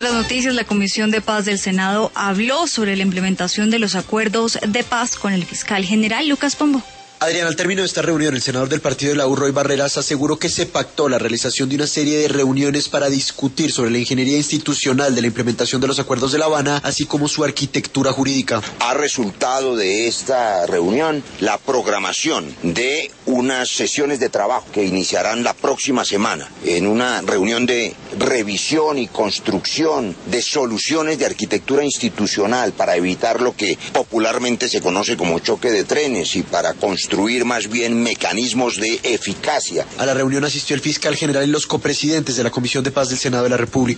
Las noticias, la Comisión de Paz del Senado habló sobre la implementación de los acuerdos de paz con el fiscal general Lucas Pombo. Adrián, al término de esta reunión, el senador del partido de la U, Roy Barreras, aseguró que se pactó la realización de una serie de reuniones para discutir sobre la ingeniería institucional de la implementación de los acuerdos de La Habana, así como su arquitectura jurídica. Ha resultado de esta reunión la programación de unas sesiones de trabajo que iniciarán la próxima semana en una reunión de revisión y construcción de soluciones de arquitectura institucional para evitar lo que popularmente se conoce como choque de trenes y para construir más bien mecanismos de eficacia. A la reunión asistió el fiscal general y los copresidentes de la Comisión de Paz del Senado de la República.